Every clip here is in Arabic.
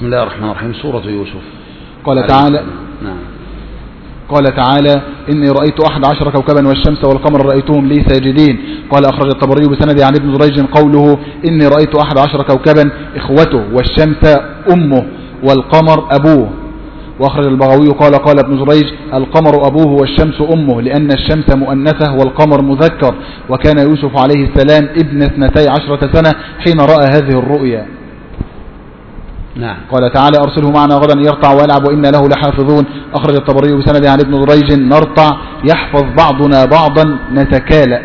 بسم الله الرحمن الرحيم. سورة يوسف. قال تعالى: نعم. قال تعالى: إني رأيت 11 كوكبا والشمس والقمر رأيتهم لي ساجدين. قال أخرج الطبري بسند عن ابن جريج قوله: إني رأيت 11 كوكبا إخوته، والشمس أمه والقمر أبوه. وأخرج البغوي قال: قال ابن جريج: القمر أبوه والشمس أمه، لأن الشمس مؤنثة والقمر مذكر، وكان يوسف عليه السلام ابن 12 سنة حين رأى هذه الرؤيا. نعم. قال تعالى: أرسله معنا غدا يرتع ويلعب وإنا له لحافظون. أخرج الطبري بسند عن ابن جريج: نرتع يحفظ بعضنا بعضا نتكالأ،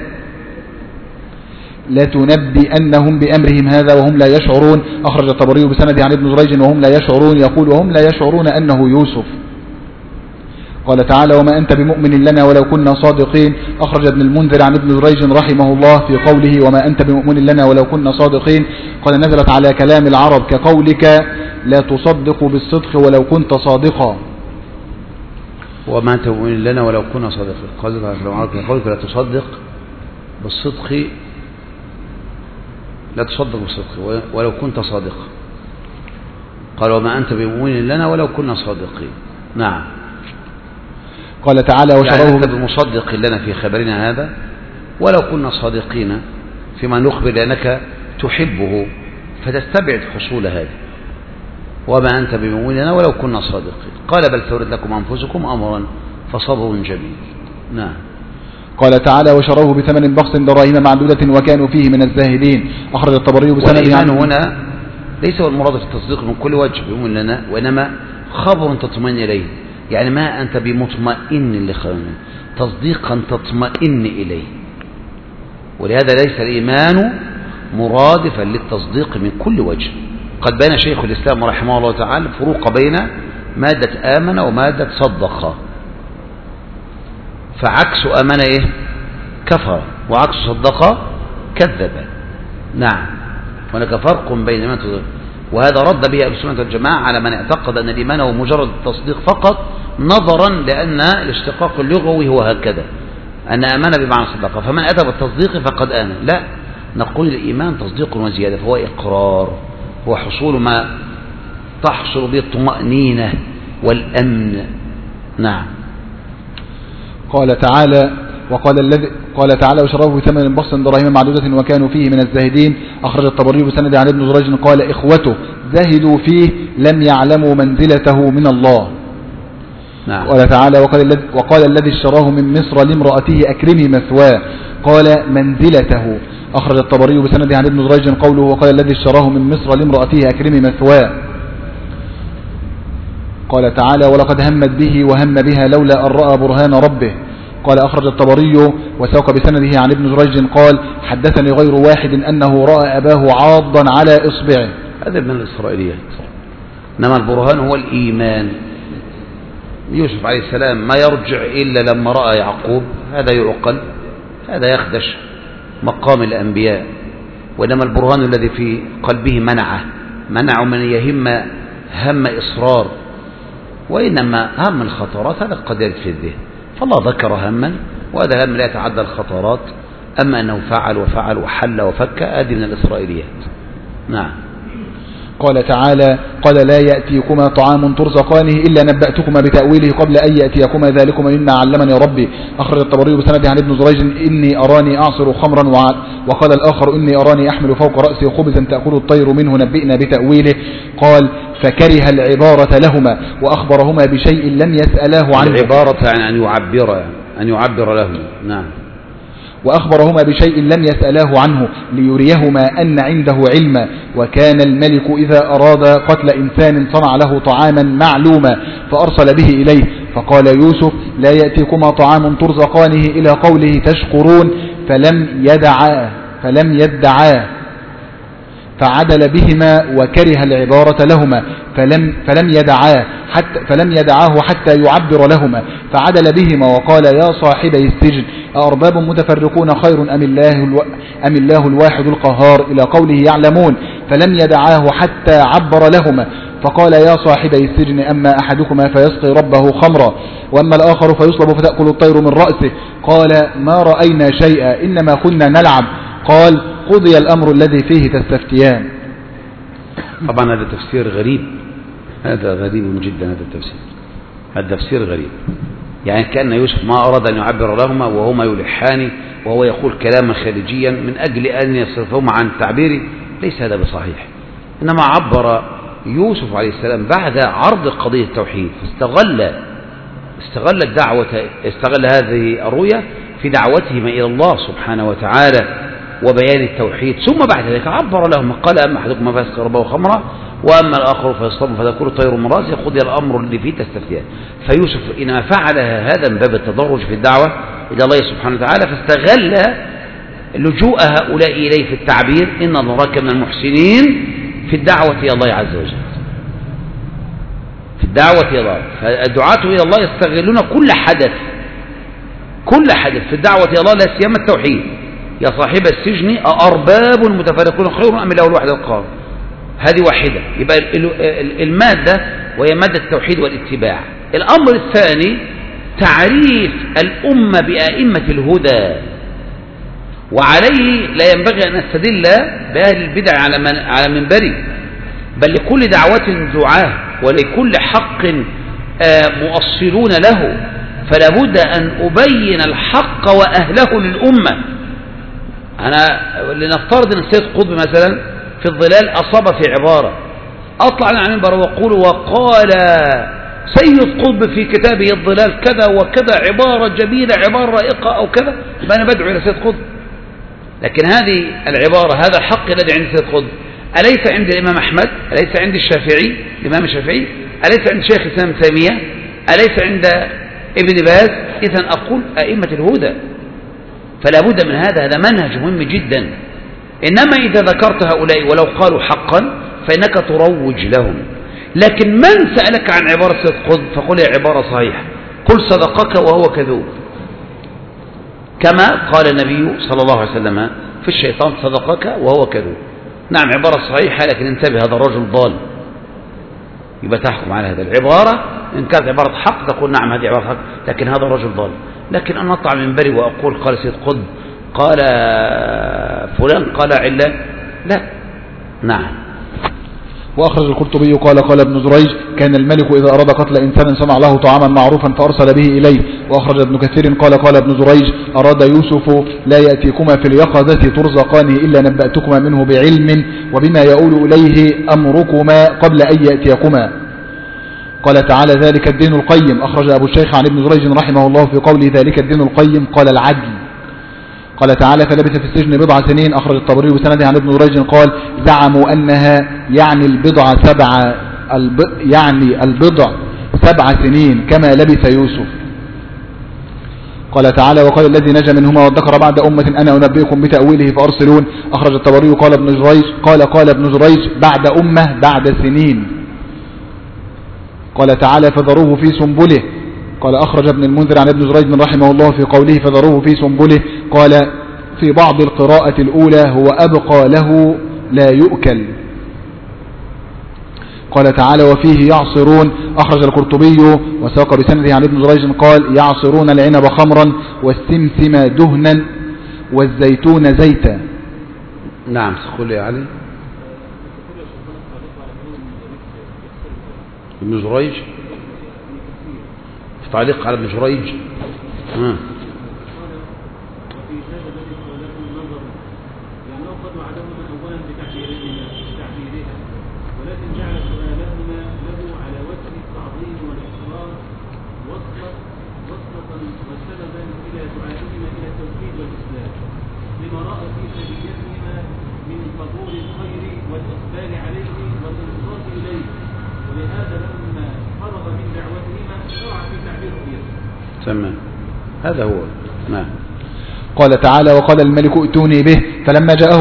لتنبئنهم بأمرهم هذا وهم لا يشعرون. أخرج الطبري بسند عن ابن جريج: وهم لا يشعرون، يقول: وهم لا يشعرون أنه يوسف. قال تعالى: وما أنت بمؤمن لنا ولو كنا صادقين. أخرج ابن المنذر عن ابن جريج رحمه الله في قوله: وما أنت بمؤمن لنا ولو كنا صادقين، قال: نزلت على كلام العرب كقولك: لا تصدق بالصدق ولو كنت صادقا. وما أنت بمؤمن لنا ولو كنا صادقين، قال على كلام العرب كقولك: لا تصدق بالصدق، لا تصدق بالصدق ولو كنت صادقا. قال: وما أنت بمؤمن لنا ولو كنا صادقين. نعم. قال تعالى: وشروه يعني أنت بمصدق لنا في خبرنا هذا ولو كنا صادقين فيما نخبر، لأنك تحبه فتستبعد حصول هذا. وما أنت بمؤمن لنا ولو كنا صادقين. قال: بل ثورت لكم أنفسكم أمرا فصبر جميل. نعم. قال تعالى: وشروه بثمن بخس دراهم معدودة وكانوا فيه من الزاهدين. أخرج الطبري بسند. والإيمان هنا ليس هو المراد في التصديق من كل وجه بيؤمن لنا، وإنما خبر تطمئن إليه. يعني ما أنت بمطمئن لخبرنا، تصديقا تطمئن إليه. ولهذا ليس الإيمان مرادفا للتصديق من كل وجه. قد بين شيخ الإسلام رحمه الله تعالى الفروق بين مادة آمن ومادة صدق. فعكس آمن إيه؟ كفر، وعكس صدق كذب. نعم. هناك فرق بين ما تصدق، وهذا رد به أهل السنة والجماعة على من اعتقد أن الإيمان هو مجرد التصديق فقط، نظرا لأن الاشتقاق اللغوي هو هكذا، أن آمن بمعنى صدق، فمن أتى بالتصديق فقد آمن. لا، نقول الإيمان تصديق وزيادة، فهو إقرار، هو حصول ما تحصل به الطمأنينة والأمن. نعم. قال تعالى: قال تعالى: وشروه بثمن بخس دراهم معدودة وكانوا فيه من الزاهدين. أخرج الطبري بسند عن ابن جريج قال: إخوته زهدوا فيه لم يعلموا منزلته من الله. نعم. قال تعالى: وقال الذي اشتراه من مصر لامرأته أكرمي مثواه، قال منزلته. أخرج الطبري بسند عن ابن جريج قوله: وقال الذي اشتراه من مصر لامرأته أكرمي مثواه. قال تعالى: ولقد همت به وهم بها لولا أن رأى برهان ربه. قال أخرج الطبري وساق بسنده عن ابن جريج قال: حدثني غير واحد أنه رأى أباه عاضا على إصبعه. هذا من الإسرائيليات. إنما البرهان هو الإيمان. يوسف عليه السلام ما يرجع إلا لما رأى يعقوب، هذا يعقل، هذا يخدش مقام الأنبياء. وإنما البرهان الذي في قلبه منع من يهم هم إصرار، وإنما هم الخطرات هذا قد يرد في الذهن، فالله ذكر هما، وهذا الهم لا يتعدى الخطرات. أما أنه فعل وفعل وحل وفك، هذه من الإسرائيليات. نعم. قال تعالى: قال: لا يأتيكما طعام ترزقانه إلا نبأتكما بتأويله قبل أن يأتيكما ذلكما مما علمني ربي. أخرج الطبري بسند عن ابن جريج: إني أراني أعصر خمرا، وقال الآخر: إني أراني أحمل فوق رأسي خبزا تأكل الطير منه، نبئنا بتأويله. قال: فكره العبارة لهما وأخبرهما بشيء لم يسألاه عنه. العبارة يعني أن يعبر له. نعم. وأخبرهما بشيء لم يسألاه عنه ليريهما أن عنده علما. وكان الملك إذا أراد قتل إنسان صنع له طعاما معلوما فأرسل به إليه، فقال يوسف: لا يأتيكما طعام ترزقانه إلى قوله تشكرون، فلم يدعاه فعدل بهما وكره العبارة لهما، فلم يدعاه حتى يعبر لهما، فعدل بهما وقال: يا صاحبي السجن أأرباب متفرقون خير أم الله الواحد القهار، إلى قوله يعلمون، فلم يدعاه حتى عبر لهما، فقال: يا صاحبي السجن أما أحدكما فيسقي ربه خمرا وأما الآخر فيصلب فتأكل الطير من رأسه. قال: ما رأينا شيئا إنما كنا نلعب. قال: قضي الأمر الذي فيه تستفتيان. طبعا هذا تفسير غريب هذا غريب جدا هذا التفسير، هذا تفسير غريب، يعني كأن يوسف ما أراد أن يعبر لهما وهما يلحان وهو يقول كلاما خارجيا من أجل أن يصرفهما عن تعبيره، ليس هذا بصحيح. إنما عبر يوسف عليه السلام بعد عرض قضية التوحيد، استغل هذه الرؤيا في دعوتهما إلى الله سبحانه وتعالى وبيان التوحيد، ثم بعد ذلك عبر لهم قال أما أحدكم فيسقي ربه خمرا وأما الآخر فيصطم فتكون طير من راسه قضي الأمر اللي فيه تستفتيان. فيوسف إنما فعل هذا من باب التدرج في الدعوة إلى الله سبحانه وتعالى، فاستغل لجوء هؤلاء إليه في التعبير إن نراك من المحسنين في الدعوة إلى الله عز وجل، في الدعوة إلى الله. فالدعاة إلى الله يستغلون كل حدث في الدعوة إلى الله، لا سيما التوحيد. يا صاحب السجن أأرباب متفرقون خير أم الله الواحد القهار، هذه واحدة. يبقى المادة وهي مادة التوحيد والاتباع. الأمر الثاني تعريف الأمة بأئمة الهدى، وعليه لا ينبغي أن نستدل بأهل البدع على منبري، بل لكل دعوة دعاة ولكل حق مؤصلون له، فلا بد أن أبين الحق وأهله للأمة. أنا لنفترض أن السيد قطب مثلا في الظلال أصاب في عبارة، أطلع عن المنبر وأقول وقال سيد قطب في كتابه الظلال كذا وكذا، عبارة جميلة، عبارة رائقة أو كذا، يبقى أنا بدعو إلى سيد قطب. لكن هذه العبارة، هذا الحق الذي عند سيد قطب أليس عند الإمام أحمد؟ أليس عند الشافعي الإمام الشافعي؟ أليس عند شيخ الإسلام ابن تيمية؟ أليس عند ابن باز؟ إذن أقول أئمة الهدى، فلا بد من هذا منهج مهم جدا. إنما إذا ذكرت هؤلاء ولو قالوا حقا فإنك تروج لهم. لكن من سألك عن عبارة سيد قطب فقل هي عبارة صحيحة، قل صدقك وهو كذوب، كما قال النبي صلى الله عليه وسلم في الشيطان صدقك وهو كذوب. نعم عبارة صحيحة، لكن انتبه هذا الرجل ضال، يبقى تحكم على هذا العبارة. إن كانت عبارة حق تقول نعم هذه عبارة حق، لكن هذا الرجل ضال. لكن أن أطلع من بري وأقول قال سيد قطب قال فلان قال علة، لا. نعم. وأخرج القرطبي قال ابن جريج كان الملك إذا أراد قتل إنسان صنع له طعاما معروفا فأرسل به إليه. وأخرج ابن كثير قال ابن جريج أراد يوسف لا يأتيكما في اليقظة ترزقانه إلا نبأتكما منه بعلم وبما يؤول إليه أمركما قبل أن يأتيكما. قال تعالى ذلك الدين القيم. أخرج أبو الشيخ عن ابن جريج رحمه الله في قوله ذلك الدين القيم قال العدل. قال تعالى فلبث في السجن بضع سنين. أخرج الطبري بسنده عن ابن جريج قال زعموا أنها يعني البضع سبع سنين كما لبث يوسف. قال تعالى وقال الذي نجا منهما وادكر بعد أمة أنا أنبئكم بتأويله فأرسلون. أخرج الطبري قال ابن جريج بعد أمة بعد سنين. قال تعالى فذروه في سنبله. قال أخرج ابن المنذر عن ابن جريج رحمه الله في قوله فذروه في سنبله قال في بعض القراءة الأولى هو أبقى له لا يؤكل. قال تعالى وفيه يعصرون. أخرج القرطبي وساق بسنده عن ابن جريج قال يعصرون العنب خمرا والسمسم دهنا والزيتون زيتا. نعم قل يا علي. ابن جريج في تعليق على ابن جريج هذا هو. نعم. قال تعالى وقال الملك ائتوني به فلما جاءه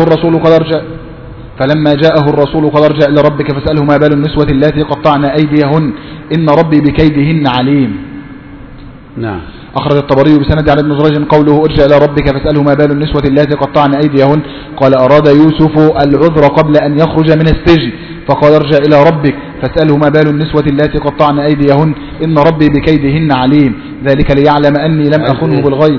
الرسول قال ارجع إلى ربك فاسأله ما بال النسوة اللاتي قطعن أيديهن إن ربي بكيدهن عليم. نعم. أخرج الطبري بسند عن ابن جريج قوله ارجع إلى ربك فاسأله ما بال النسوة اللاتي قطعن أيديهن قال أراد يوسف العذر قبل أن يخرج من السجن فقال ارجع إلى ربك فاسأله ما بال النسوة اللاتي قطعن أيديهن إن ربي بكيدهن عليم ذلك ليعلم أني لم أخنه بالغيب.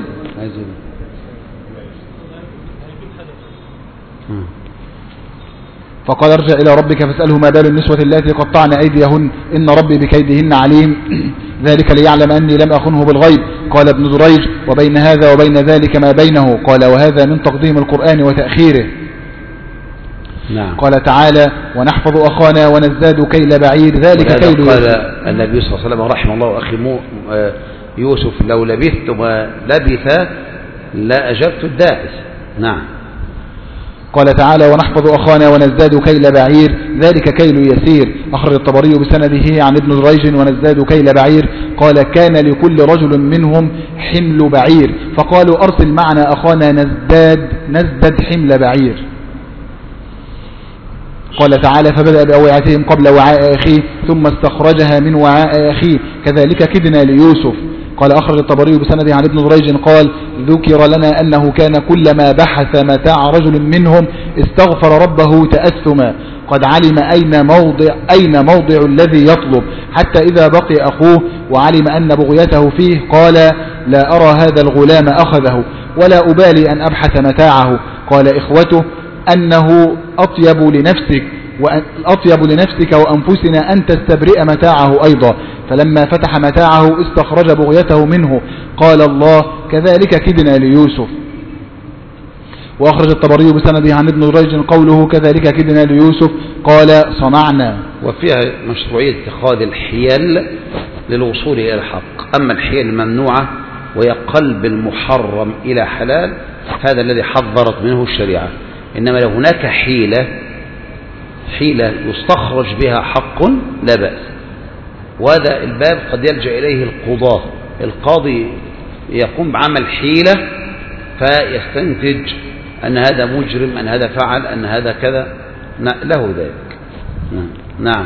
فقال ارجع إلى ربك فاسأله ما بال النسوة اللاتي قطعن أيديهن إن ربي بكيدهن عليم ذلك ليعلم أني لم أخنه بالغيب. قال ابن جريج وبين هذا وبين ذلك ما بينه. قال وهذا من تقديم القرآن وتأخيره. نعم. قال تعالى ونحفظ أخانا ونزداد كيل بعير ذلك كيل. قال النبي صلى الله عليه وسلم رحمه الله أخي يوسف لو لبثت ما لبث لا أجبت الدائس. نعم. قال تعالى ونحفظ أخانا ونزداد كيل بعير ذلك كيل يسير. أخرج الطبري بسنده عن ابن جريج ونزداد كيل بعير قال كان لكل رجل منهم حمل بعير فقالوا أرسل معنا أخانا نزدد حمل بعير. قال تعالى فبدأ بأوعيتهم قبل وعاء أخيه ثم استخرجها من وعاء أخيه كذلك كدنا ليوسف. قال أخرج الطبري بسنده عن ابن جريج قال ذكر لنا أنه كان كلما بحث متاع رجل منهم استغفر ربه تأثما قد علم أين موضع الذي يطلب حتى إذا بقي أخوه وعلم أن بغيته فيه قال لا أرى هذا الغلام أخذه ولا أبالي أن أبحث متاعه. قال إخوته أنه أطيب لنفسك وأنفسنا أن تستبرئ متاعه أيضا فلما فتح متاعه استخرج بغيته منه قال الله كذلك كدنا ليوسف. وأخرج الطبري بسنده عن ابن جريج قوله كذلك كدنا ليوسف قال صنعنا. وفيها مشروعية اتخاذ الحيل للوصول إلى الحق. أما الحيل الممنوعة وهي قلب المحرم إلى حلال هذا الذي حذرت منه الشريعة. إنما لو هناك حيلة يستخرج بها حق لا بأس. وهذا الباب قد يلجأ إليه القضاة. القاضي يقوم بعمل حيلة فيستنتج أن هذا مجرم أن هذا فعل أن هذا كذا له ذلك. نعم.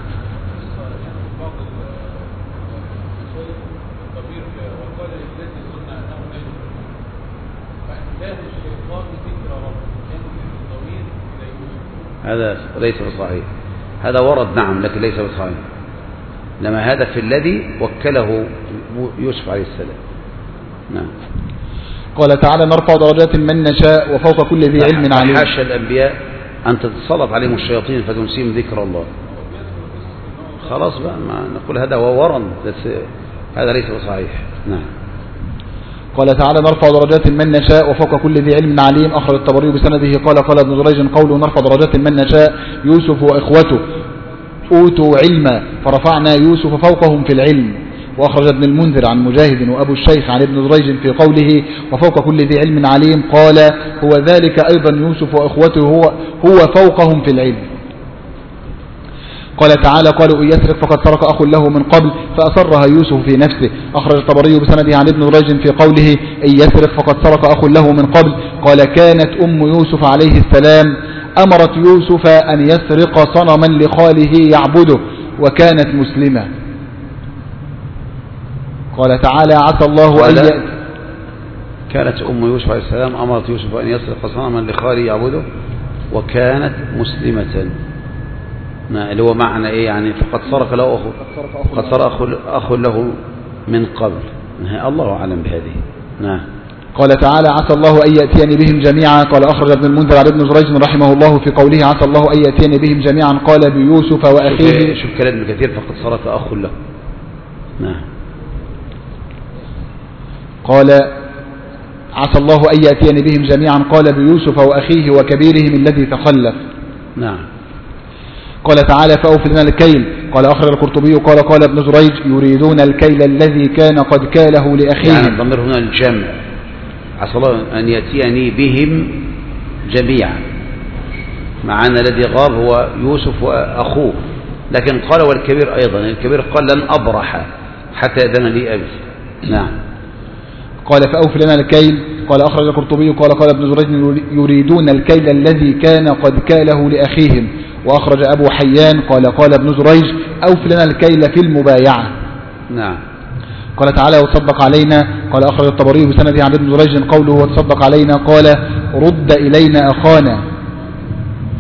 هذا ليس بصحيح. هذا ورد نعم لكن ليس بصحيح. لما هذا في الذي وكله يوسف عليه السلام. نعم. قال تعالى نرفع درجات من نشاء وفوق كل ذي علم عليم. حاشا الأنبياء أن تتسلط عليهم الشياطين فتنسيهم ذكر الله. خلاص بقى ما نقول هذا هو ورد هذا ليس بصحيح. نعم. قال تعالى نرفع درجات من نشاء وفوق كل ذي علم عليم. أخرج الطبري بسنده قال ابن جريج قوله نرفع درجات من نشاء يوسف وإخوته أوتوا علما فرفعنا يوسف فوقهم في العلم. وأخرج ابن المنذر عن مجاهد وأبو الشيخ عن ابن جريج في قوله وفوق كل ذي علم عليم قال هو ذلك أيضا يوسف وإخوته هو فوقهم في العلم. قال تعالى قالوا إن يسرق فقد سرق أخ له من قبل فأصرها يوسف في نفسه. أخرج الطبري بسنده عن ابن جريج في قوله إن يسرق فقد سرق أخ له من قبل قال كانت أم يوسف عليه السلام أمرت يوسف أن يسرق صنما لخاله يعبده وكانت مسلمة. قال تعالى عسى الله أن كانت أم يوسف عليه السلام أمرت يوسف أن يسرق صنما لخاله يعبده وكانت مسلمة. اللي هو معنى إيه يعني فقد سرق له أخ له من قبل. الله أعلم بهذه. نعم. قال تعالى عسى الله أن يأتيني بهم جميعا. قال أخرج ابن المنذر عن ابن جريج رحمه الله في قوله عسى الله أن يأتيني بهم جميعا قال بيوسف وأخيه. شوف كلام ابن كثير فقد سرق أخ له. نعم. قال عسى الله أن يأتيني بهم جميعا قال بيوسف وأخيه وكبيرهم الذي تخلف. نعم. قال تعالى فأوفي لنا الكيل. قال أخرج القرطبي قال ابن جريج يريدون الكيل الذي كان قد كاله لأخيهم. يعني الضمير هنا الجمع. عسى الله أن يأتيني بهم جميعا معنا الذي غاب هو يوسف وأخوه لكن قال والكبير أيضا الكبير قال لن أبرح حتى يأذن لي أبي. نعم. قال فأوفي لنا الكيل. قال أخرج القرطبي قال ابن جريج يريدون الكيل الذي كان قد كاله لأخيهم. وأخرج أبو حيان قال ابن جريج أوف لنا الكيل في المبايعة. نعم. قال تعالى وتصدق علينا. قال أخرج الطبري بسنده عن ابن جريج قوله وتصدق علينا قال رد إلينا أخانا.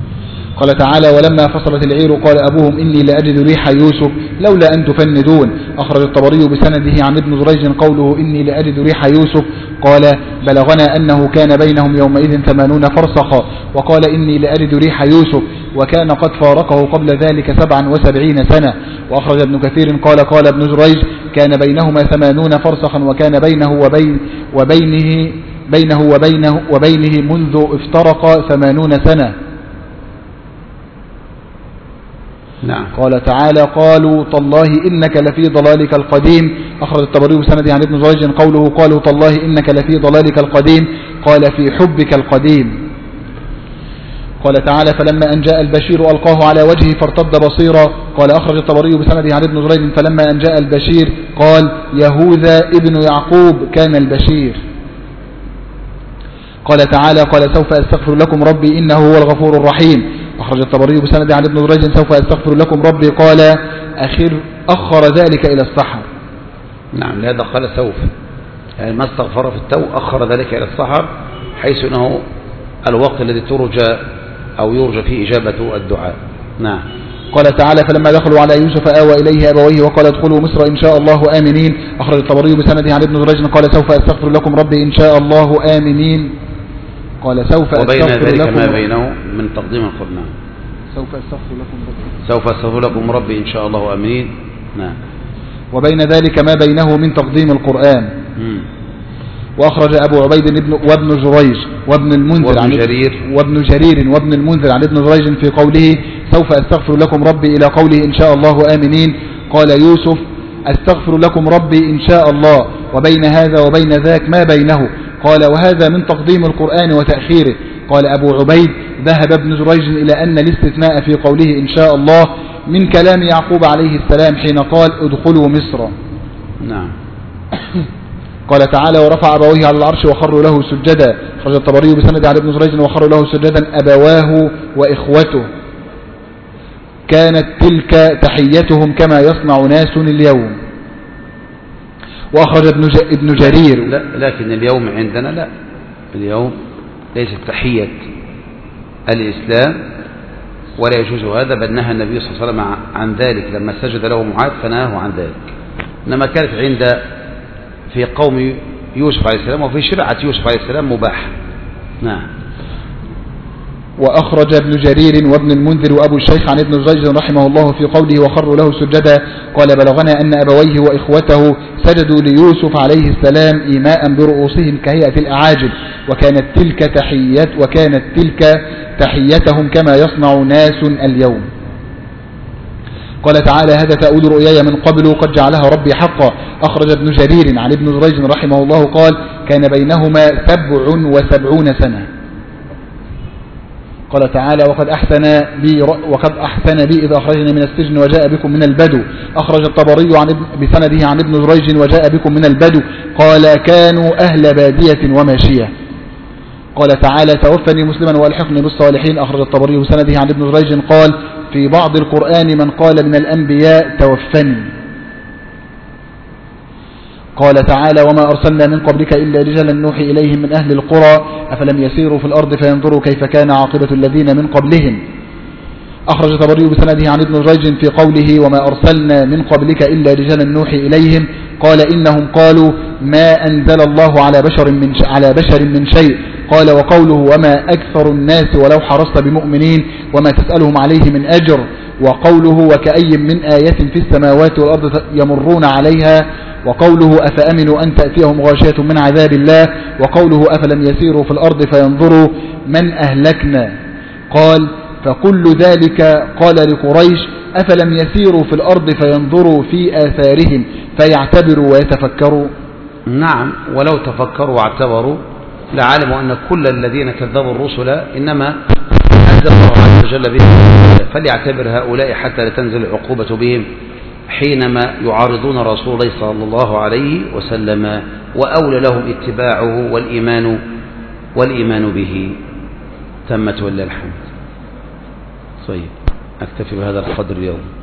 قال تعالى ولما فصلت العير قال أبوهم إني لأجد ريح يوسف لولا أن تفندون. أخرج الطبري بسنده عن ابن جريج قوله إني لأجد ريح يوسف قال بلغنا أنه كان بينهم يومئذ 80 فرسخا وقال إني لأجد ريح يوسف وكان قد فارقه قبل ذلك 77 سنة. وأخرج ابن كثير قال ابن جريج كان بينهما 80 فرسخا وكان وبينه منذ افترق 80 سنة. نعم. قال تعالى قالوا تالله إنك لفي ضلالك القديم. أخرج الطبري بسنده عن ابن جريج قوله قالوا تالله إنك لفي ضلالك القديم قال في حبك القديم. قال تعالى فلما أن جاء البشير ألقاه على وجهه فارتد بصيرا. قال أخرج الطبري بسنده عن ابن جريج فلما أن جاء البشير قال يهوذا ابن يعقوب كان البشير. قال تعالى قال سوف أستغفر لكم ربي إنه هو الغفور الرحيم. أخرج الطبري بسنده عن ابن جريج سوف أستغفر لكم ربي قال أخر ذلك إلى السحر. نعم لهذا قال سوف يعني ما استغفر في التو أخر ذلك إلى السحر حيث أنه الوقت الذي ترجى أو يرجى فيه إجابة الدعاء. نعم. قال تعالى فلما دخلوا على يوسف آوى إليه أبويه وقال ادخلوا مصر إن شاء الله آمنين. أخرج الطبري بسنده عن ابن جريج قال سوف أستغفر لكم ربي إن شاء الله آمنين. قال سوف وبين أستغفر ذلك لكم ما بينه من تقديم القرآن. سوف أستغفر لكم ربي إن شاء الله آمنين. نعم. وبين ذلك ما بينه من تقديم القرآن. وأخرج أبو عبيد وابن جريج وابن المنذر وابن جرير وابن المنذر عن ابن جريج في قوله سوف أستغفر لكم ربي إلى قوله إن شاء الله آمنين قال يوسف أستغفر لكم ربي إن شاء الله وبين هذا وبين ذاك ما بينه قال وهذا من تقديم القرآن وتأخيره. قال أبو عبيد ذهب ابن جريج إلى أن الاستثناء في قوله إن شاء الله من كلام يعقوب عليه السلام حين قال ادخلوا مصر. نعم. قال تعالى ورفع أبويه على العرش وخروا له سجدا. خرج الطبري بسند عن ابن جريج وخروا له سجدا أبواه وإخوته كانت تلك تحيتهم كما يصنع ناس اليوم. وأخرج ابن جرير لكن اليوم عندنا لا اليوم ليست تحية الإسلام ولا يجوز هذا بل نهى النبي صلى الله عليه وسلم عن ذلك لما سجد له معاذ فنهاه عن ذلك إنما كانت عند في قوم يوسف عليه السلام وفي شرعة يوسف عليه السلام مباح. نعم. وأخرج ابن جرير وابن المنذر وأبو الشيخ عن ابن جريج رحمه الله في قوله وخروا له سجدا قال بلغنا أن أبويه وإخوته سجدوا ليوسف عليه السلام إيماء برؤوسهم كهيئة الأعاجب وكانت تلك تحيتهم كما يصنع ناس اليوم. قال تعالى هذا تأويل رؤياي من قبل قد جعلها ربي حقا. أخرج ابن جرير عن ابن جريج رحمه الله قال كان بينهما 77 سنة. قال تعالى وقد أحسن بي إذا أخرجني من السجن وجاء بكم من البدو. أخرج الطبري بسنده عن ابن جريج وجاء بكم من البدو قال كانوا أهل بادية وماشية. قال تعالى توفني مسلما وألحقني بالصالحين. أخرج الطبري بسنده عن ابن جريج قال في بعض القرآن من قال من الأنبياء توفني. قال تعالى وما أرسلنا من قبلك إلا رجالا نوحي إليهم من أهل القرى أفلم يسيروا في الأرض فينظروا كيف كان عاقبة الذين من قبلهم. أخرج الطبري بسنده عن ابن جريج في قوله وما أرسلنا من قبلك إلا رجالا نوحي إليهم قال إنهم قالوا ما أنزل الله على بشر من شيء. قال وقوله وما أكثر الناس ولو حرصت بمؤمنين وما تسألهم عليه من أجر. وقوله وكأي من آية في السماوات والأرض يمرون عليها. وقوله أفأمنوا أن تأتيهم غاشية من عذاب الله. وقوله أفلم يسيروا في الأرض فينظروا من أهلكنا. قال فكل ذلك قال لقريش أفلم يسيروا في الأرض فينظروا في آثارهم فيعتبروا ويتفكروا. نعم ولو تفكروا واعتبروا لعلموا أن كل الذين كذبوا الرسل إنما أنزل الله عز وجل بهم فليعتبر هؤلاء حتى لا تنزل العقوبة بهم حينما يعارضون رسول الله صلى الله عليه وسلم وأولى لهم اتباعه والإيمان به. تمت ولله الحمد. طيب أكتفي بهذا القدر اليوم.